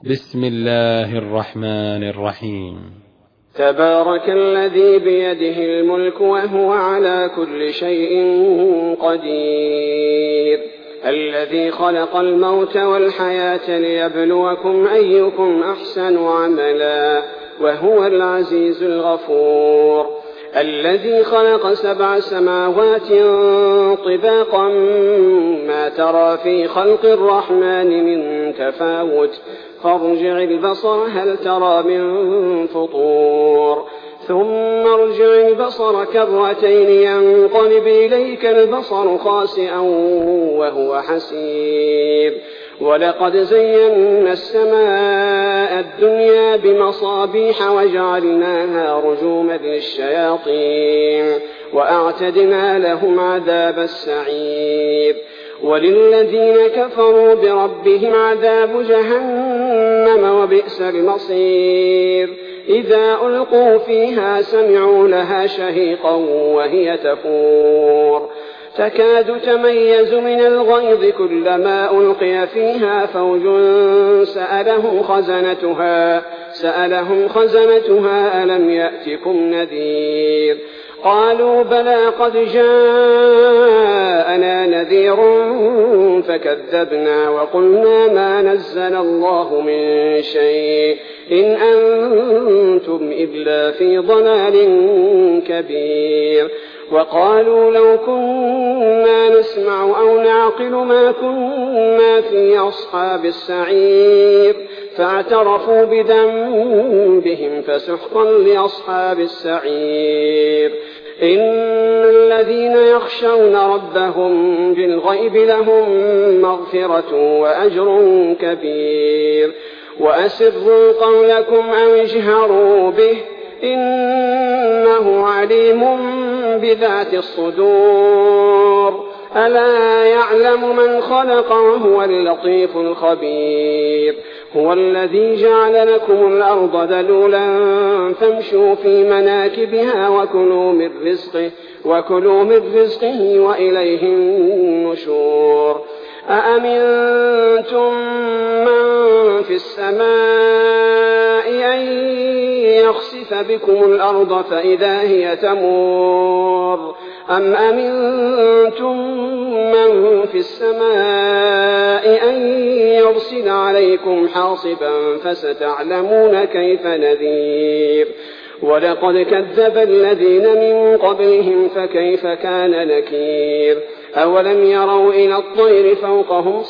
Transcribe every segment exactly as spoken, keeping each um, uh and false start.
بسم الله الرحمن الرحيم. تبارك الذي بيده الملك وهو على كل شيء قدير، الذي خلق الموت والحياة ليبلوكم أيكم أحسن عملا وهو العزيز الغفور، الذي خلق سبع سماوات طباقا ما ترى في خلق الرحمن من تفاوت، فارجع البصر هل ترى من فطور، ثم ارجع البصر كرتين ينقلب إليك البصر خاسئا وهو حسير، ولقد زينا السماء الدنيا بمصابيح وجعلناها رجوما للشياطين وأعتدنا لهم عذاب السعير، وللذين كفروا بربهم عذاب جهنم وبئس المصير، إذا ألقوا فيها سمعوا لها شهيقا وهي تفور، تكاد تميز من الغيظ كلما ألقي فيها فوج سألهم خزنتها سألهم خزنتها ألم يأتكم نذير، قالوا بلى قد جاءنا نذير فكذبنا وقلنا ما نزل الله من شيء إن أنتم إلا في ضلال كبير، وقالوا لو كنا نسمع أو نعقل ما كنا في أصحاب السعير، فاعترفوا بذنبهم فسحقا لأصحاب السعير، إن الذين يخشون ربهم بالغيب لهم مغفرة وأجر كبير، وأسروا قولكم أو اجهروا به إنه عليم بذات الصدور، ألا يعلم من خلق وهو اللطيف الخبير، هو الذي جعل لكم الأرض ذلولا فامشوا في مناكبها وكلوا من رزقه وكلوا من رزقه وإليه النشور، أأمنتم من في السماء أن يخسف بكم الأرض فإذا هي تمور، أم أمنتم من في السماء أن يرسل عليكم حاصبا فستعلمون كيف نذير، ولقد كذب الذين من قبلهم فكيف كان نكير، أولم يروا إلى الطير فوقهم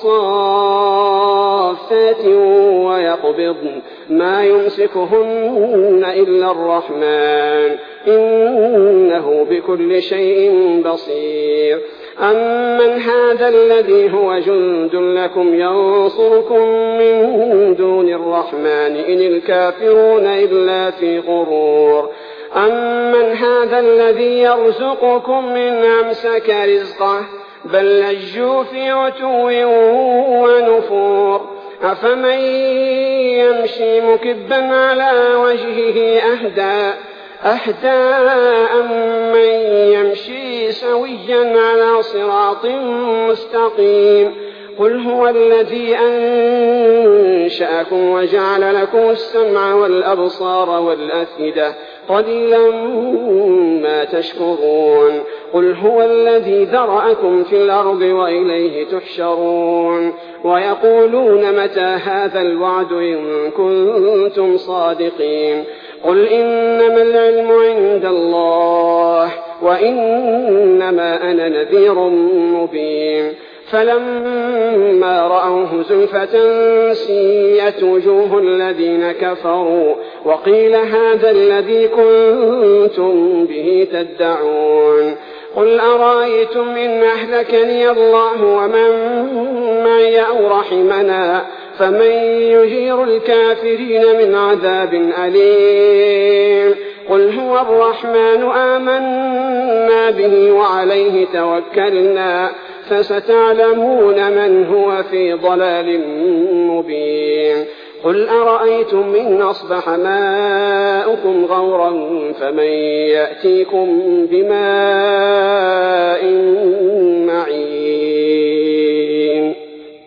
صافات ويقبضن ما يمسكهن إلا الرحمن إنه بكل شيء بصير، أمن هذا الذي هو جند لكم ينصركم من دون الرحمن إن الكافرون إلا في غرور، أمن هذا الذي يرزقكم من أمسك رزقه بل لجوا في عتو ونفور، أفمن يمشي مكبا على وجهه أهدى أهدى أمن يمشي سويا على صراط مستقيم، قل هو الذي أنشأكم وجعل لكم السمع والأبصار والأفئدة قليلا ما تشكرون، قل هو الذي ذرأكم في الأرض وإليه تحشرون، ويقولون متى هذا الوعد إن كنتم صادقين، قل إنما العلم عند الله وإنما أنا نذير مبين، فلما رأوه زلفة سيئت وجوه الذين كفروا وقيل هذا الذي كنتم به تدعون، قل أرأيتم إن أهلكني الله ومن معي أو رحمنا فمن يجير الكافرين من عذاب أليم، قل هو الرحمن آمنا به وعليه توكلنا فستعلمون من هو في ضلال مبين، قل أرأيتم إن أصبح ماؤكم غورا فمن يأتيكم بماء معين.